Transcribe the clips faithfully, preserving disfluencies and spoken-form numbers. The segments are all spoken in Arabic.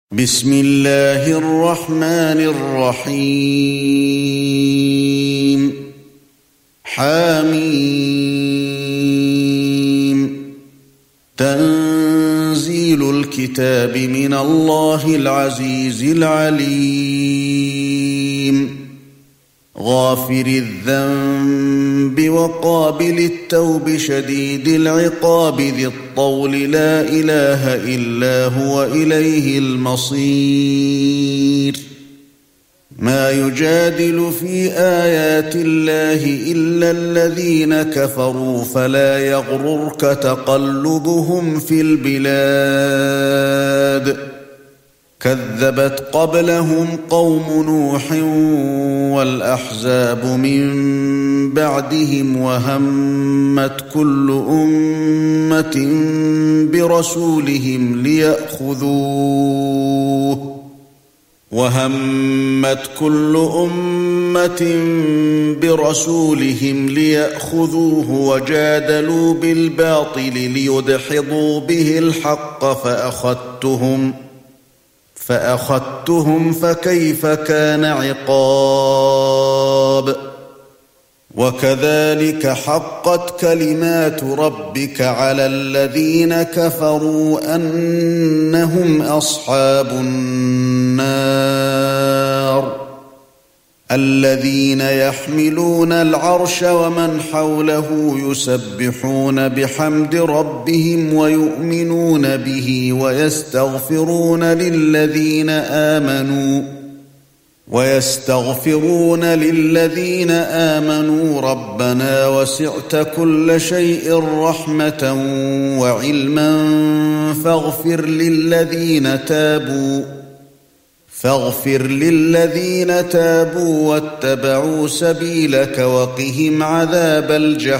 بسم الله الرحمن الرحيم حميم تنزيل الكتاب من الله العزيز العليم غافر الذنب وقابل التوب شديد العقاب ذي الطول لا إله إلا هو إليه المصير ما يجادل في آيات الله إلا الذين كفروا فلا يغررك تقلبهم في البلاد كذبت قبلهم قوم نوح والأحزاب من بعدهم وهمت كل أمة برسولهم ليأخذوه وهمت كل أمة برسولهم ليأخذوه وجادلوا بالباطل ليدحضوا به الحق فأخذتهم فأخذتهم فكيف كان عقاب وكذلك حقت كلمات ربك على الذين كفروا أنهم أصحاب النار الذين يحملون العرش ومن حوله يسبحون بحمد ربهم ويؤمنون به ويستغفرون للذين آمنوا ويستغفرون للذين آمنوا ربنا وسعت كل شيء رحمة وعلما فاغفر للذين تابوا فاغفر للذين تابوا واتبعوا سبيلك وقهم عذاب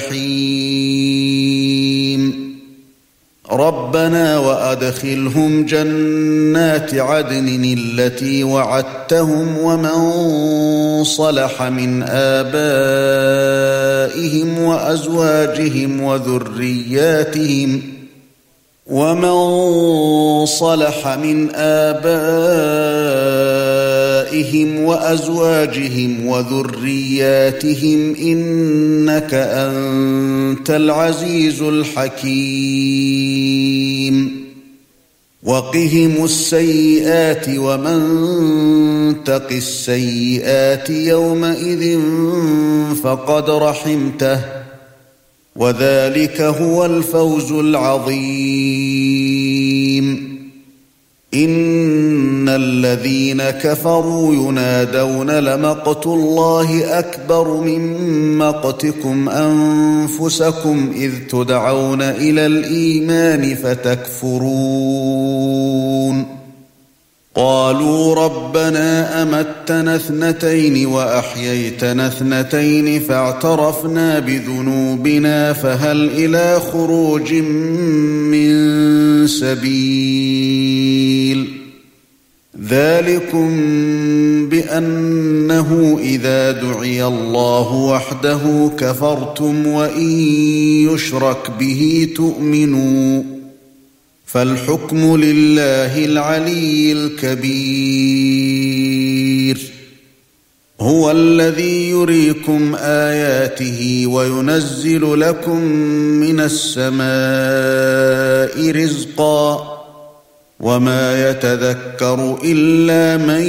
الجحيم ربنا وأدخلهم جنات عدن التي وعدتهم ومن صلح من آبائهم وأزواجهم وذرياتهم ومن صلح من آبائهم وأزواجهم وذرياتهم إنك أنت العزيز الحكيم وقهم السيئات ومن تق السيئات يومئذ فقد رحمته وذلك هو الفوز العظيم إن الذين كفروا ينادون لمقت الله أكبر من مقتكم أنفسكم إذ تدعون إلى الإيمان فتكفرون قالوا ربنا أمتنا اثنتين وأحييتنا اثنتين فاعترفنا بذنوبنا فهل إلى خروج من سبيل ذلكم بأنه إذا دعي الله وحده كفرتم وإن يشرك به تؤمنوا فالحكم لله العلي الكبير هو الذي يريكم آياته وينزل لكم من السماء رزقا وما يتذكر إلا من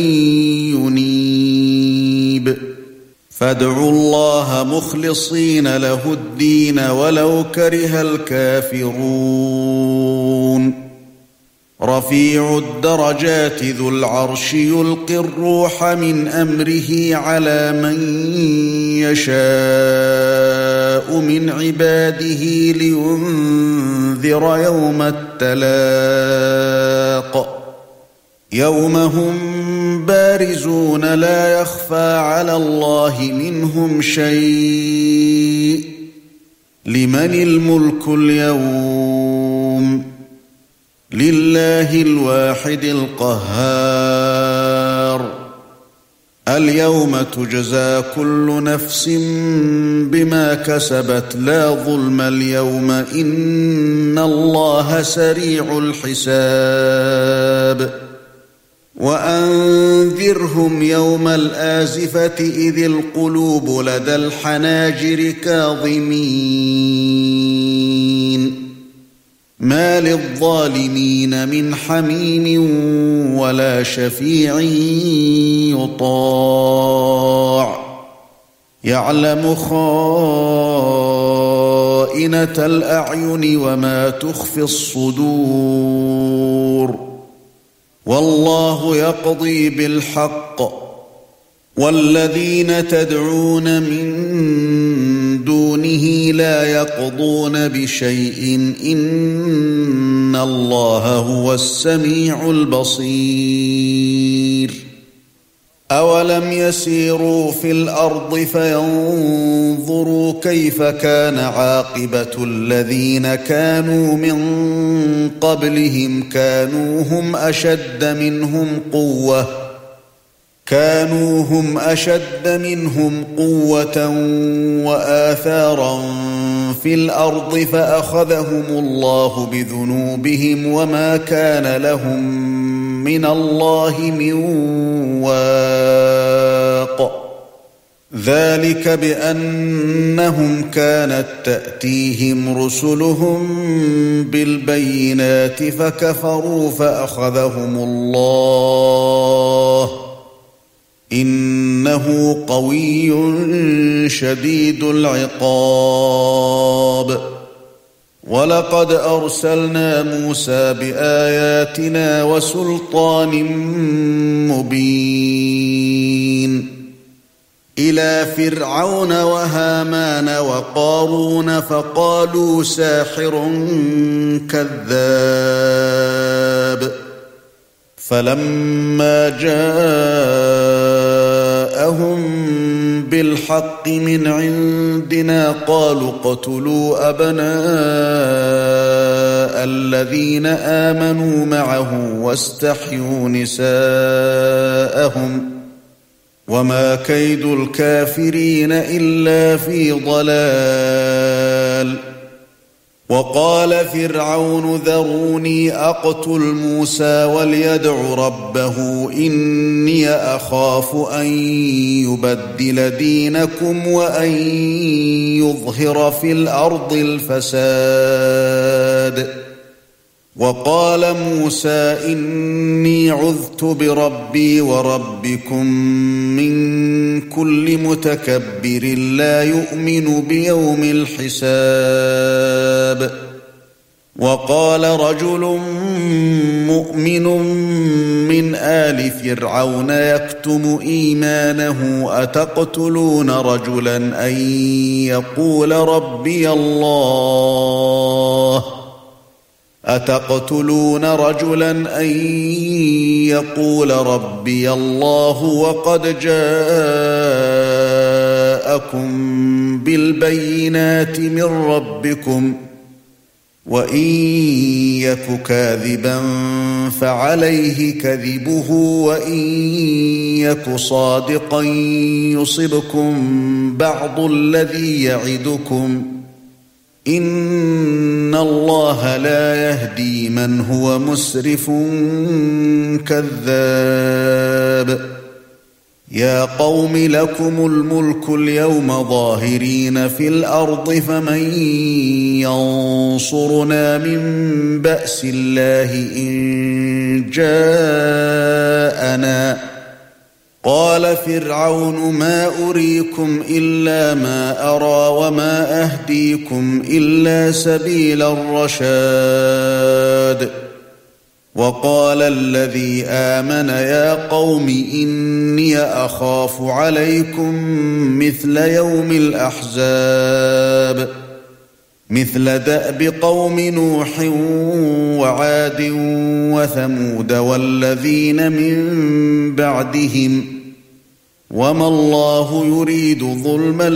ينيب فادعوا الله مخلصين له الدين ولو كره الكافرون رفيع الدرجات ذو العرش يلقي الروح من أمره على من يشاء من عباده لينذر يوم التلاق يوم هم بارزون لا يخفى على الله منهم شيء لمن الملك اليوم لله الواحد القهار اليوم تجزى كل نفس بما كسبت لا ظلم اليوم إن الله سريع الحساب وأنذرهم يوم الآزفة إذ القلوب لدى الحناجر كاظمين ما للظالمين من حميم ولا شفيع يطاع يعلم خائنة الأعين وما تخفي الصدور والله يقضي بالحق والذين تدعون من دونه لا يقضون بشيء إن الله هو السميع البصير أولم يسيروا في الأرض فينظروا كيف كان عاقبة الذين كانوا من قبلهم كانوا هم أشد منهم قوة كانوا هم أشد منهم قوة وآثارا في الأرض فأخذهم الله بذنوبهم وما كان لهم من الله من واق ذلك بأنهم كانت تأتيهم رسلهم بالبينات فكفروا فأخذهم الله إنه قوي شديد العقاب ولقد أرسلنا موسى بآياتنا وسلطان مبين إلى فرعون وهامان وقارون فقالوا ساحر كذاب فلما جاءهم بالحق من عندنا قالوا اقتلوا أبناء الذين آمنوا معه واستحيوا نساءهم وما كيد الكافرين إلا في ضلال وقال فرعون ذروني أقتل موسى وليدع ربه إني أخاف أن يبدل دينكم وأن يظهر في الأرض الفساد وقال موسى إني عذت بربي وربكم من كل متكبر لا يؤمن بيوم الحساب وقال رجل مؤمن من آل فرعون يكتم إيمانه أتقتلون رجلا أن يقول ربي الله أتقتلون رجلا أن يقول ربي الله وقد جاءكم بالبينات من ربكم وإن يك كاذبا فعليه كذبه وإن يك صادقا يصبكم بعض الذي يعدكم إن الله لا يهدي من هو مسرف كذاب يا قوم لكم الملك اليوم ظاهرين في الأرض فمن ينصرنا من بأس الله إن جاءنا قال فرعون ما أريكم إلا ما أرى وما أهديكم إلا سبيل الرشاد وقال الذي آمن يا قوم إني أخاف عليكم مثل يوم الأحزاب مثل دأب قوم نوح وعاد وثمود والذين من بعدهم وما الله يريد ظلما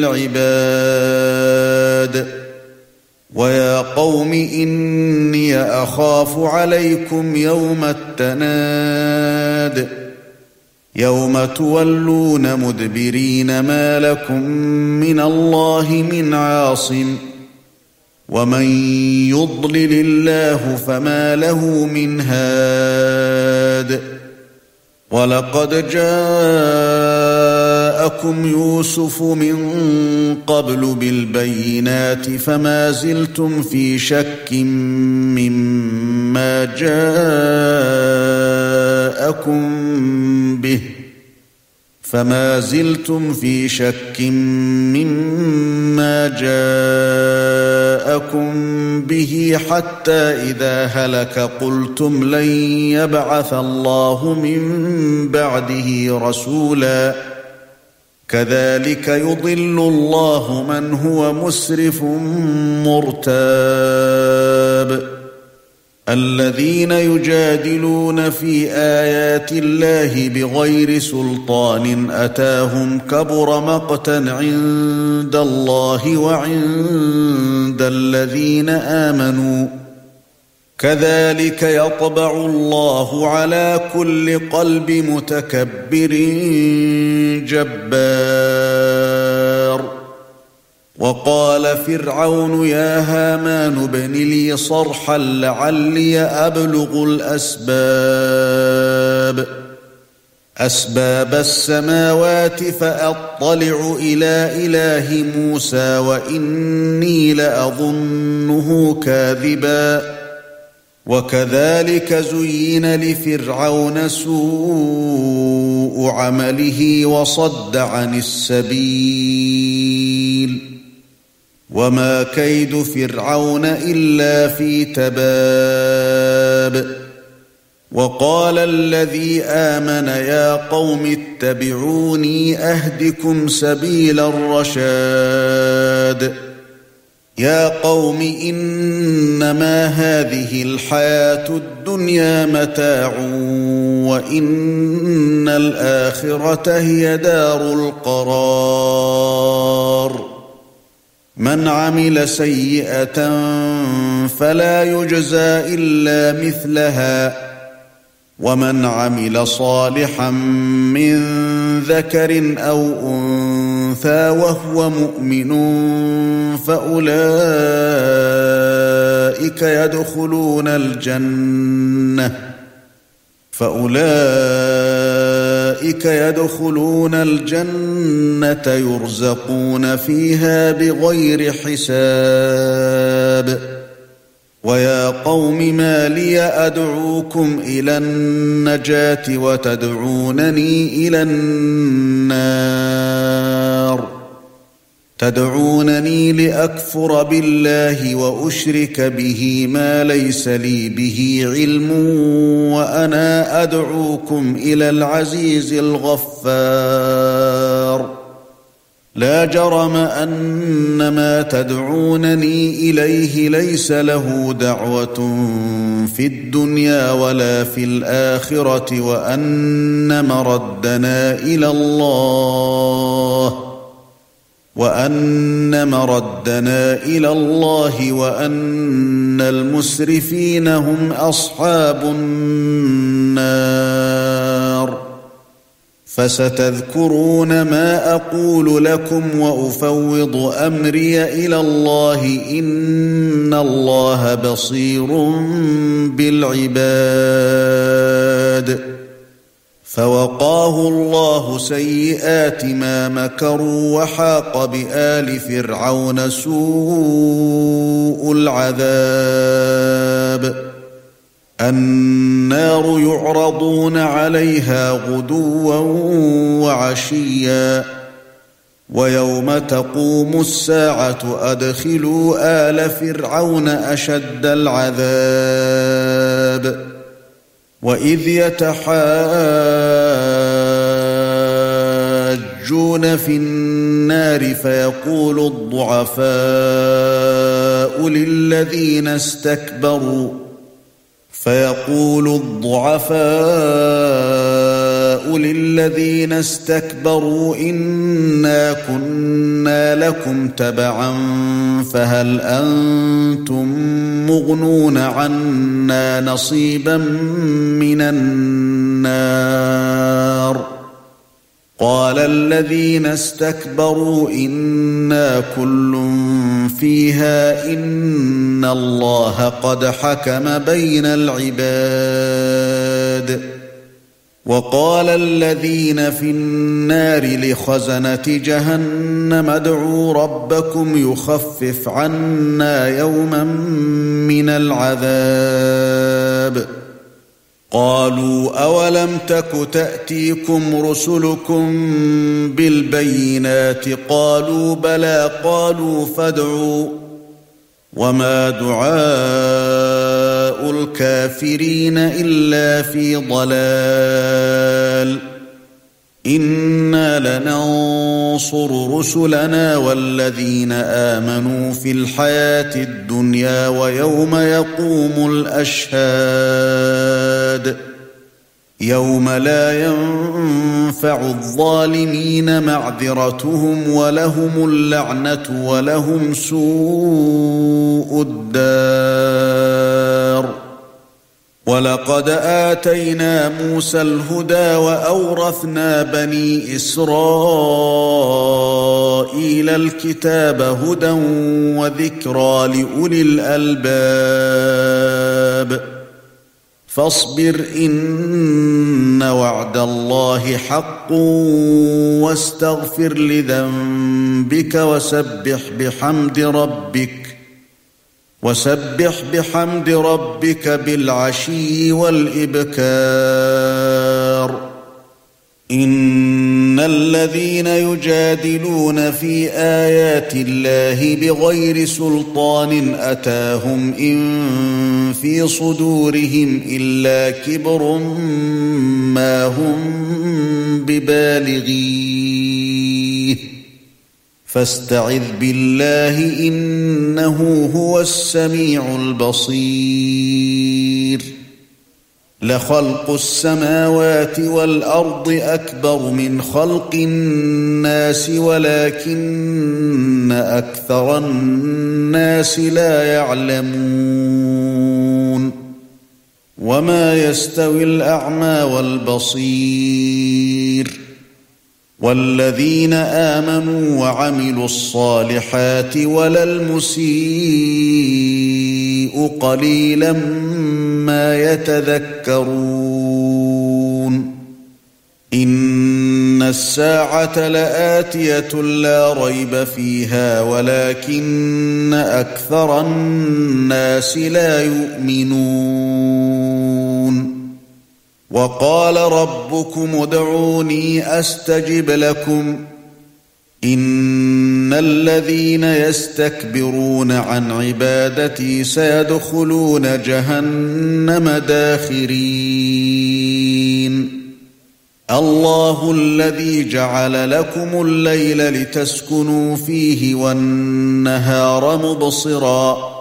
للعباد ويا قوم إني أخاف عليكم يوم التناد يوم تولون مدبرين ما لكم من الله من عاصم ومن يضلل الله فما له من هاد وَلَقَدْ جَاءَكُمْ يُوسُفُ مِنْ قَبْلُ بِالْبَيِّنَاتِ فَمَا زِلْتُمْ فِي شَكٍّ مِّمَّا جَاءَكُمْ بِهِ فَمَا زِلْتُمْ فِي شَكٍّ مِّمَّا جَاءَكُمْ بِهِ حَتَّى إِذَا هَلَكَ قُلْتُمْ لَن يَبْعَثَ اللَّهُ مِن بَعْدِهِ رَسُولًا كَذَلِكَ يُضِلُّ اللَّهُ مَنْ هُوَ مُسْرِفٌ مُرْتَابٌ الَّذِينَ يُجَادِلُونَ في آيَاتِ اللَّهِ بِغَيْرِ سُلْطَانٍ أَتَاهُمْ كَبُرَ مَقْتًا عِندَ اللَّهِ وَعِندَ الَّذِينَ آمَنُوا كَذَلِكَ يَطْبَعُ اللَّهُ عَلَى كُلِّ قَلْبِ مُتَكَبِّرٍ جَبَّارٍ وَقَالَ فِرْعَوْنُ يَا هَامَانُ ابْنِ لِي صَرْحًا لَعَلِّي أَبْلُغُ الْأَسْبَابَ أَسْبَابَ السَّمَاوَاتِ فَأَطَّلِعُ إِلَى إِلَٰهِ مُوسَى وَإِنِّي لَأَظُنُّهُ كَاذِبًا وَكَذَلِكَ زُيِّنَ لِفِرْعَوْنَ سُوءُ عَمَلِهِ وَصَدَّ عَنِ السَّبِيلِ وَمَا كَيْدُ فِرْعَوْنَ إِلَّا فِي تَبَابٍ وَقَالَ الَّذِي آمَنَ يَا قَوْمِ اتَّبِعُونِي أَهْدِكُمْ سَبِيلَ الرَّشَادِ يَا قَوْمِ إِنَّمَا هَذِهِ الْحَيَاةُ الدُّنْيَا مَتَاعٌ وَإِنَّ الْآخِرَةَ هِيَ دَارُ الْقَرَارِ مَنْ عَمِلَ سَيِّئَةً فَلَا يُجْزَى إِلَّا مِثْلَهَا وَمَنْ عَمِلَ صَالِحًا مِّن ذَكَرٍ أَوْ أُنثَىٰ وَهُوَ مُؤْمِنٌ فَأُولَٰئِكَ يَدْخُلُونَ الْجَنَّةَ فَأُولَٰئِكَ يَدْخُلُونَ الْجَنَّةَ يُرْزَقُونَ فِيهَا بِغَيْرِ حِسَابٍ وَيَا قَوْمِ مَا لِيَ أَدْعُوكُمْ إِلَى النَّجَاةِ وَتَدْعُونَنِي إِلَى النَّارِ تَدْعُونَنِي لِأَكْفُرَ بِاللَّهِ وَأُشْرِكَ بِهِ مَا لَيْسَ لِي بِهِ عِلْمٌ وَأَنَا أَدْعُوكُمْ إِلَى الْعَزِيزِ الْغَفَّارِ لا جرم أن ما تدعونني إليه ليس له دعوة في الدنيا ولا في الآخرة وأن مردنا إلى الله وأن مردنا إلى الله وأن المسرفين هم أصحاب النار فستذكرون ما أقول لكم وأفوض أمري إلى الله إن الله بصير بالعباد فوقاه الله سيئات ما مكروا وحاق بآل فرعون سوء العذاب النار يعرضون عليها غدوا وعشيا ويوم تقوم الساعة أدخلوا آل فرعون أشد العذاب وإذ يتحاجون في النار فيقول الضعفاء للذين استكبروا فيقول الضعفاء للذين استكبروا إنا كنا لكم تبعا فهل أنتم مغنون عنا نصيبا من النار قال الذين استكبروا إنا كل فيها إن الله قد حكم بين العباد وقال الذين في النار لخزنة جهنم ادعوا ربكم يخفف عنا يوما من العذاب قالوا أولم تك تأتيكم رسلكم بالبينات قالوا بلى قالوا فادعوا وما دعاء الكافرين إلا في ضلال إنا لننصر رسلنا والذين آمنوا في الحياة الدنيا ويوم يقوم الأشهاد يوم لا ينفع الظالمين معذرتهم ولهم اللعنة ولهم سوء الدار ولقد آتينا موسى الهدى وأورثنا بني إسرائيل الكتاب هدى وذكرى لأولي الألباب فاصبر إن وعد الله حق واستغفر لذنبك وسبح بحمد ربك وسبح بحمد ربك بالعشي والإبكار إن الذين يجادلون في آيات الله بغير سلطان أتاهم إن في صدورهم إلا كبر ما هم ببالغيه فاستعذ بالله إنه هو السميع البصير لخلق السماوات والأرض أكبر من خلق الناس ولكن أكثر الناس لا يعلمون وما يستوي الأعمى والبصير والذين آمنوا وعملوا الصالحات ولا المسيء قليلا ما يتذكرون إن الساعة لآتية لا ريب فيها ولكن أكثر الناس لا يؤمنون وقال ربكم ادعوني أستجب لكم إن الذين يستكبرون عن عبادتي سيدخلون جهنم داخرين الله الذي جعل لكم الليل لتسكنوا فيه والنهار مبصرا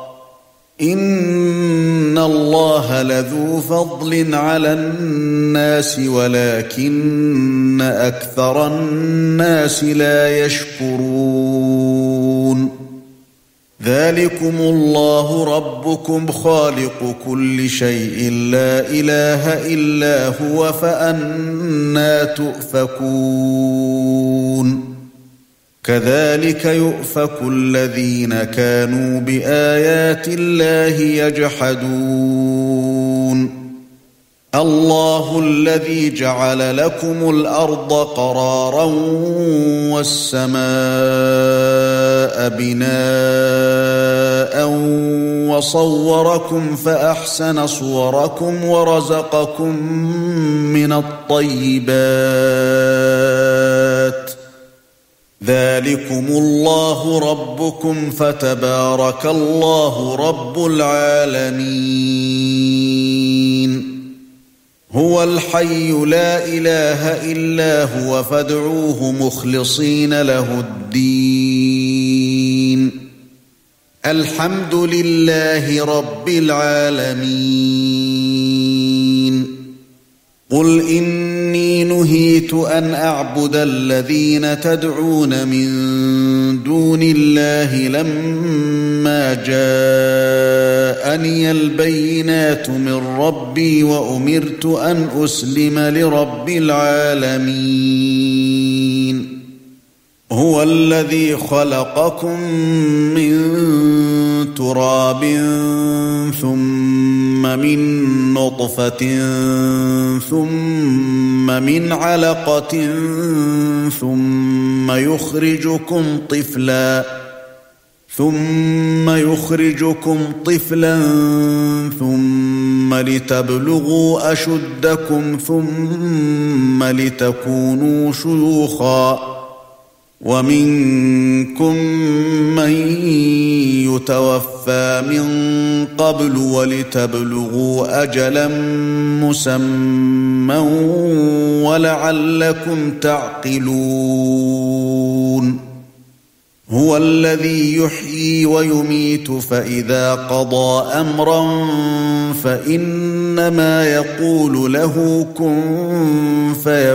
إن الله لذو فضل على الناس ولكن أكثر الناس لا يشكرون ذلكم الله ربكم خالق كل شيء لا إله إلا هو فأنى تؤفكون كذلك يؤفك الذين كانوا بآيات الله يجحدون الله الذي جعل لكم الأرض قرارا والسماء بناء وصوركم فأحسن صوركم ورزقكم من الطيبات ذلكم الله ربكم فتبارك الله رب العالمين هو الحي لا إله إلا هو فادعوه مخلصين له الدين الحمد لله رب العالمين قل إني نهيت أن أعبد الذين تدعون من دون الله لما جاءني البينات من ربي وأمرت أن أسلم لرب العالمين هو الذي خلقكم من تراب ثم من نطفة ثم من علقة ثم يخرجكم طفلا ثم يخرجكم طفلا ثم لتبلغوا أشدكم ثم لتكونوا شيوخا ومنكم من يتوفى من قبل ولتبلغوا أجلا مسمى ولعلكم تعقلون هو الذي يحيي ويميت فإذا قضى أمرا فإنما يقول له كن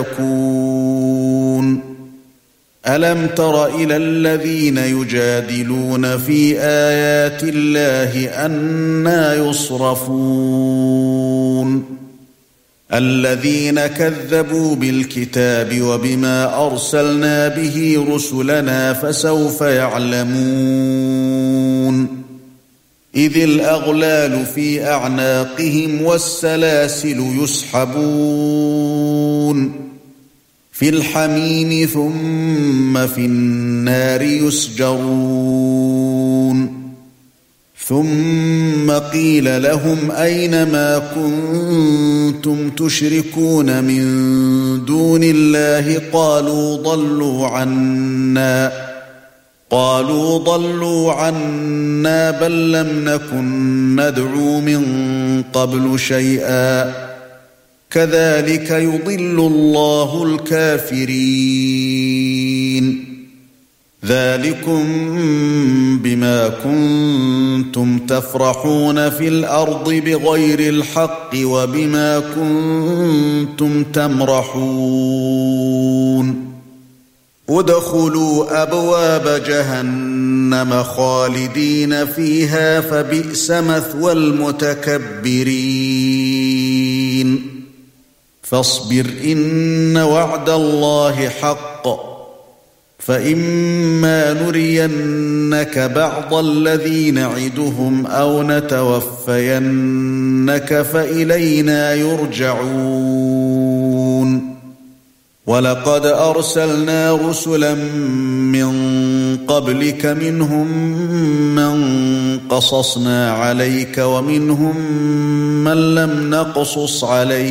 فيكون ألم تر إلى الذين يجادلون في آيات الله أنى يصرفون الذين كذبوا بالكتاب وبما أرسلنا به رسلنا فسوف يعلمون إذ الأغلال في أعناقهم والسلاسل يسحبون في الحميم ثم في النار يسجرون ثم قيل لهم أين ما كنتم تشركون من دون الله قالوا ضلوا عنا قالوا ضلوا عنا بل لم نكن ندعو من قبل شيئا كذلك يضل الله الكافرين ذلكم بما كنتم تفرحون في الأرض بغير الحق وبما كنتم تمرحون ادخلوا أبواب جهنم خالدين فيها فبئس مثوى المتكبرين فاصبر إن وعد الله حق فإما نرينك بعض الذي نعدهم أو نتوفينك فإلينا يرجعون ولقد أرسلنا رسلا من قبلك منهم من قصصنا عليك ومنهم من لم نقصص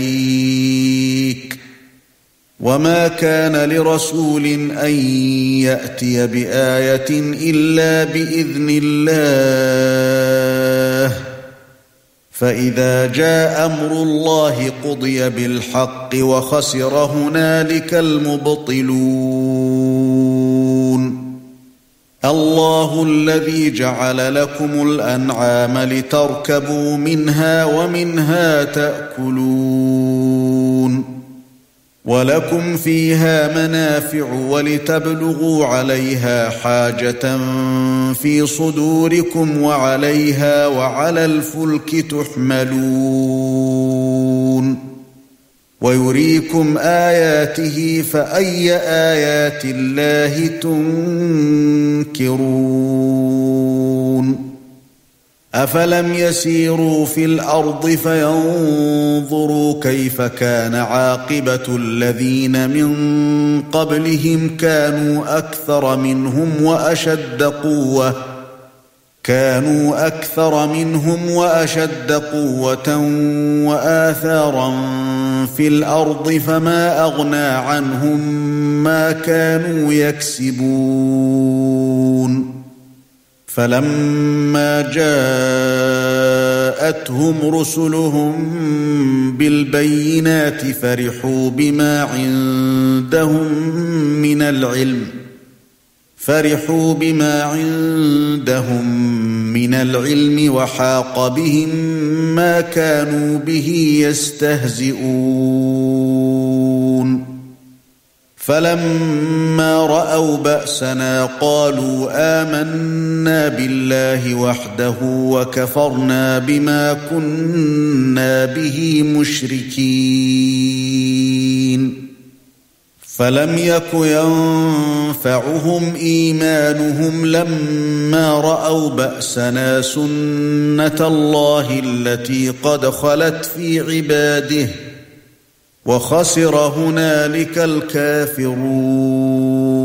عليك وما كان لرسول أن يأتي بآية إلا بإذن الله فإذا جاء أمر الله قضي بالحق وخسر هنالك المبطلون الله الذي جعل لكم الأنعام لتركبوا منها ومنها تأكلون ولكم فيها منافع ولتبلغوا عليها حاجة في صدوركم وعليها وعلى الفلك تحملون ويريكم آياته فأي آيات الله تنكرون أفلم يسيروا في الأرض فينظروا كيف كان عاقبة الذين من قبلهم كانوا أكثر منهم وأشد قوة كانوا أكثر منهم وأشد قوة وآثارا في الأرض فما أغنى عنهم ما كانوا يكسبون فلما جاءتهم رسلهم بالبينات فرحوا بما عندهم من العلم فرحوا بما عندهم من العلم وحاق بهم ما كانوا به يستهزئون فلما رأوا بأسنا قالوا آمنا بالله وحده وكفرنا بما كنا به مشركين فلم يك ينفعهم إيمانهم لما رأوا بأسنا سنة الله التي قد خلت في عباده وخسر هنالك الكافرون